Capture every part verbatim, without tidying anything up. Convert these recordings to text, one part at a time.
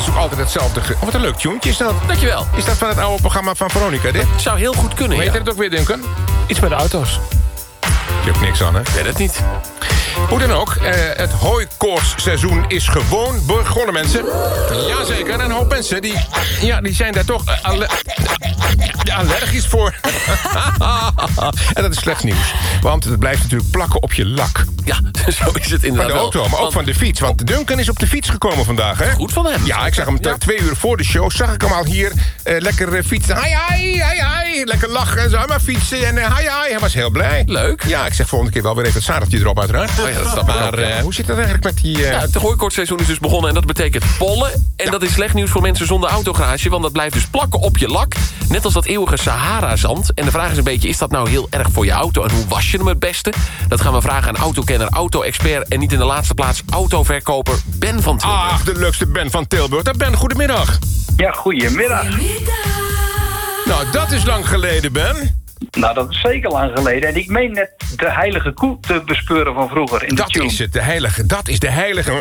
is ook altijd hetzelfde. Ge- oh, wat een leuk tuentje is dat. Dankjewel. Is dat van het oude programma van Veronica, dit? Zou heel goed kunnen, Hoe ja. heet het ook weer, Duncan? Iets met de auto's. Je hebt niks aan, hè? Weet het niet. Hoe dan ook, eh, het hooikoortsseizoen is gewoon begonnen, mensen. Jazeker, en een hoop mensen die, ja, die zijn daar toch eh, alle- allergisch voor. En dat is slecht nieuws. Want het blijft natuurlijk plakken op je lak. Ja, zo is het inderdaad Van de wel. auto, maar ook Want- van de fiets. Want Duncan is op de fiets gekomen vandaag, hè? Goed van hem. Ja, ik zag hem t- twee uur voor de show. Zag ik hem al hier eh, lekker eh, fietsen. Hi, hi, hi, hi. Lekker lachen en zo. Maar fietsen en uh, hi, hi. Hij was heel blij. Leuk. Ja, ik zeg volgende keer wel weer even het zadeltje erop, uiteraard. Oh ja, dat snap ik Maar ook, ja. eh, hoe zit dat eigenlijk met die... eh, Ja, het hooikortseizoen is dus begonnen en dat betekent pollen. En Ja. dat is slecht nieuws voor mensen zonder autogarage... want dat blijft dus plakken op je lak. Net als dat eeuwige Sahara-zand. En de vraag is een beetje, is dat nou heel erg voor je auto? En hoe was je hem het beste? Dat gaan we vragen aan autokenner, auto-expert... en niet in de laatste plaats autoverkoper Ben van Tilburg. Ach, de leukste Ben van Tilburg. Dat Ben, goedemiddag. Ja, goedemiddag. Nou, dat is lang geleden, Ben. Nou, dat is zeker lang geleden. En ik meen net de heilige koe te bespeuren van vroeger in de Dat tune. is het, de heilige. Dat is de heilige.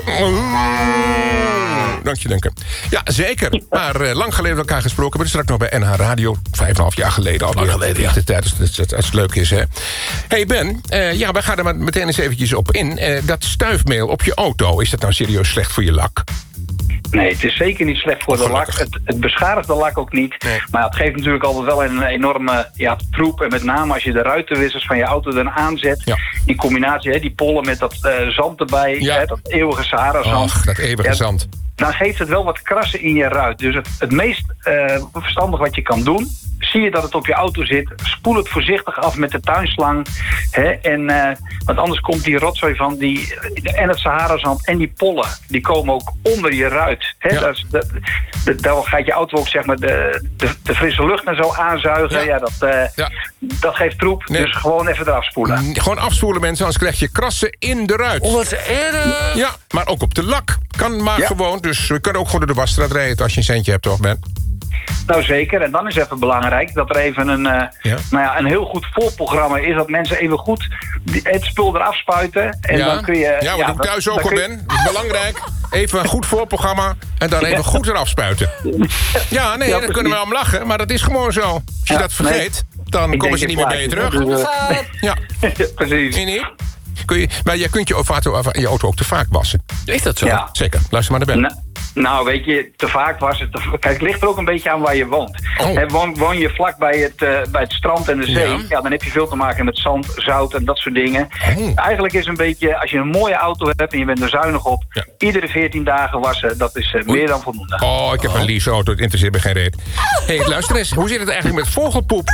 Dank je, Duncan. Ja, zeker. Maar uh, lang geleden elkaar gesproken. We zijn straks nog bij N H Radio. Vijf en een half jaar geleden alweer. Lang geleden, ja. De tijd, als het, als het leuk is, hè. Hey Ben, uh, ja, wij gaan er maar meteen eens eventjes op in. Uh, dat stuifmeel op je auto, is dat nou serieus slecht voor je lak? Nee, het is zeker niet slecht voor de lak. Het, het beschadigt de lak ook niet. Nee. Maar het geeft natuurlijk altijd wel een enorme ja, troep. En met name als je de ruitenwissers van je auto dan aanzet. Ja. In combinatie, hè, die pollen met dat uh, zand erbij. Ja. Hè, dat eeuwige Sahara-zand. Ach, dat eeuwige Ja, zand. Dan geeft het wel wat krassen in je ruit. Dus het, het meest uh, verstandig wat je kan doen... zie je dat het op je auto zit... spoel het voorzichtig af met de tuinslang. Hè, en, uh, want anders komt die rotzooi van die... en het Sahara-zand en die pollen... die komen ook onder je ruit. Hè. Ja. Dat is, dat, dat, dan gaat je auto ook zeg maar de, de, de frisse lucht en zo aanzuigen. Ja. Ja. dat, uh, Ja. dat geeft troep. Nee. Dus gewoon even eraf spoelen. Mm, Gewoon afspoelen, mensen, anders krijg je krassen in de ruit. Oh, wat erg. Ja, maar ook op de lak. Kan maar Ja. gewoon. Dus we kunnen ook gewoon door de wasstraat rijden... als je een centje hebt, toch, Ben? Nou zeker, en dan is even belangrijk dat er even een, uh, Ja. nou ja, een heel goed voorprogramma is. Dat mensen even goed die- het spul eraf spuiten. En ja, dan kun je, ja, we doen dan- thuis dan ook al, kun je- Ben. Dat is belangrijk. Even een goed voorprogramma en dan even goed eraf spuiten. Ja, nee, Ja, daar precies. kunnen we om lachen, maar dat is gewoon zo. Als je Ja, dat vergeet, dan Ik komen denk ze het niet meer bij je plaatje, terug. dus, uh, Ja, Precies. nee, nee. Kun je, maar jij kunt je auto, je auto ook te vaak wassen. Is dat zo? Ja. Zeker, luister maar naar Ben. Nou, nou, weet je, te vaak was het... Te, kijk, het ligt er ook een beetje aan waar je woont. Oh. Hè, woon, woon je vlak bij het, uh, bij het strand en de zee... Ja. Ja. dan heb je veel te maken met zand, zout en dat soort dingen. Oh. Eigenlijk is een beetje... Als je een mooie auto hebt en je bent er zuinig op... Ja. iedere veertien dagen wassen, dat is uh, meer dan voldoende. Oh, ik heb een lease auto, het interesseert me geen reet. Hé, hey, luister eens, hoe zit het eigenlijk met vogelpoep?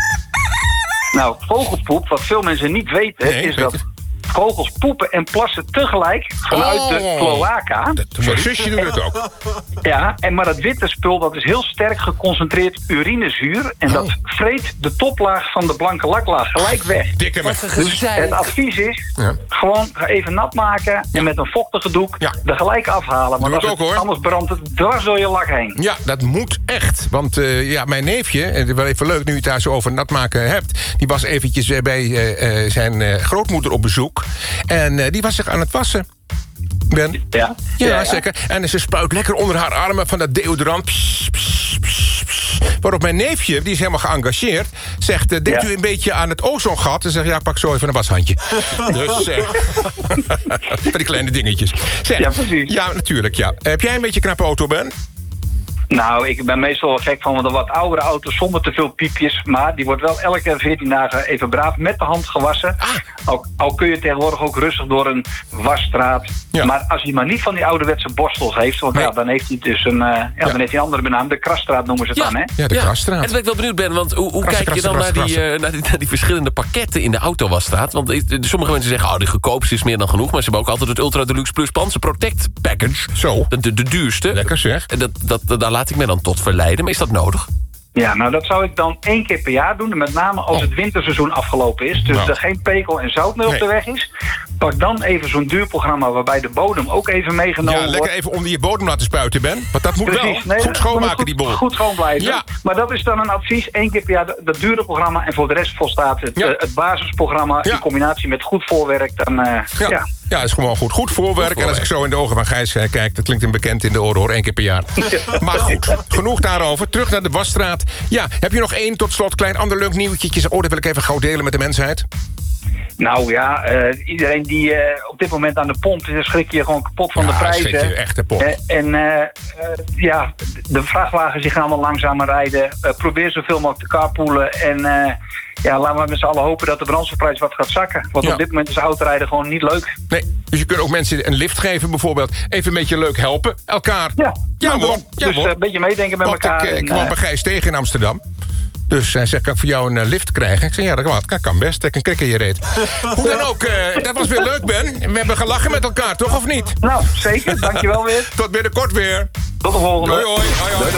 Nou, vogelpoep, wat veel mensen niet weten... Nee, is weet dat het. vogels poepen en plassen tegelijk vanuit de Oh. cloaca. Dat, mijn zusje doet het ook. Ja, en maar dat witte spul dat is heel sterk geconcentreerd urinezuur. En dat Oh. vreet de toplaag van de blanke laklaag gelijk weg. Dikke me. Dus het advies is, Ja. gewoon even nat maken en met een vochtige doek Ja. er gelijk afhalen. Doe Want ik als ook, het, hoor. anders brandt het dwars door je lak heen. Ja, dat moet echt. Want uh, ja, mijn neefje, en dat is wel even leuk nu je het daar zo over nat maken hebt... die was eventjes uh, bij uh, uh, zijn uh, grootmoeder op bezoek. En uh, die was zich aan het wassen. Ben? Ja, Ja, zeker. En ze spuit lekker onder haar armen van dat deodorant. Pss, pss, pss, pss. Waarop mijn neefje, die is helemaal geëngageerd... zegt, uh, denkt Ja. u een beetje aan het ozongat? En zegt, ja, pak zo even een washandje. Dus, uh, van die kleine dingetjes. Zeg, Ja, precies. Ja, natuurlijk, ja. Heb jij een beetje een knappe auto, Ben? Nou, ik ben meestal wel gek van een wat oudere auto zonder te veel piepjes. Maar die wordt wel elke veertien dagen even braaf met de hand gewassen. Ah. Al, al kun je tegenwoordig ook rustig door een wasstraat. Ja. Maar als hij maar niet van die ouderwetse borstels heeft... want Nee. ja, dan heeft hij dus een, uh, ja, Ja. dan heeft hij een andere benaam. De krasstraat noemen ze het dan, hè? Ja, de Krasstraat. En dan ben ik wel benieuwd, Ben, want hoe, hoe Krassen, kijk je dan krassen, naar die, krassen, uh, naar, die, naar die verschillende pakketten in de autowasstraat? Want eh, sommige mensen zeggen, oh, de goedkoopste is meer dan genoeg... maar ze hebben ook altijd het Ultra Deluxe Plus Panzer Protect Package. Zo. De, de, de duurste. Lekker zeg. En Dat, dat, dat, daar laat ik me dan tot verleiden. Maar is dat nodig? Ja, nou dat zou ik dan één keer per jaar doen. Met name als Oh. het winterseizoen afgelopen is. Dus Nou. er geen pekel en zout meer op Nee. de weg is. Pak dan even zo'n duurprogramma waarbij de bodem ook even meegenomen Ja, wordt. lekker even onder je bodem laten spuiten, Ben. Want dat moet Precies. wel. Nee, Goed dat schoonmaken, moet die goed, bol. Goed schoon blijven. Ja. Maar dat is dan een advies. Eén keer per jaar dat, dat dure programma. En voor de rest volstaat het, Ja. eh, het basisprogramma Ja. in combinatie met goed voorwerk. Dan, uh, Ja. ja. Ja, het is gewoon goed. Goed voorwerk. En als ik zo in de ogen van Gijs uh, kijk... dat klinkt hem bekend in de oren, hoor, één keer per jaar. Maar goed, genoeg daarover. Terug naar de wasstraat. Ja, heb je nog één tot slot klein ander leuk nieuwtje? Oh, dat wil ik even gauw delen met de mensheid. Nou ja, uh, iedereen die uh, op dit moment aan de pomp is... dan schrik je gewoon kapot van ja, de prijzen. schrik je echt kapot. Uh, en uh, uh, ja, de vrachtwagens die gaan wel langzamer rijden. Uh, probeer zoveel mogelijk te carpoolen. En uh, ja, laten we met z'n allen hopen dat de brandstofprijs wat gaat zakken. Want ja. op dit moment is autorijden gewoon niet leuk. Nee, dus je kunt ook mensen een lift geven bijvoorbeeld. Even een beetje leuk helpen, elkaar. Ja, ja, ja, hoor. Dus uh, een beetje meedenken met Want elkaar. Ik, ik en, kwam uh, bij Gijs tegen in Amsterdam. Dus hij zegt, kan ik voor jou een uh, lift krijgen? Ik zeg, ja, dat kan, dat kan best. Ik een krik in je reet. Hoe dan ook, uh, dat was weer leuk, Ben. We hebben gelachen met elkaar, toch, of niet? Nou, zeker. Dankjewel weer. Tot binnenkort weer. Tot de volgende. Hoi, hoi. hoi, hoi.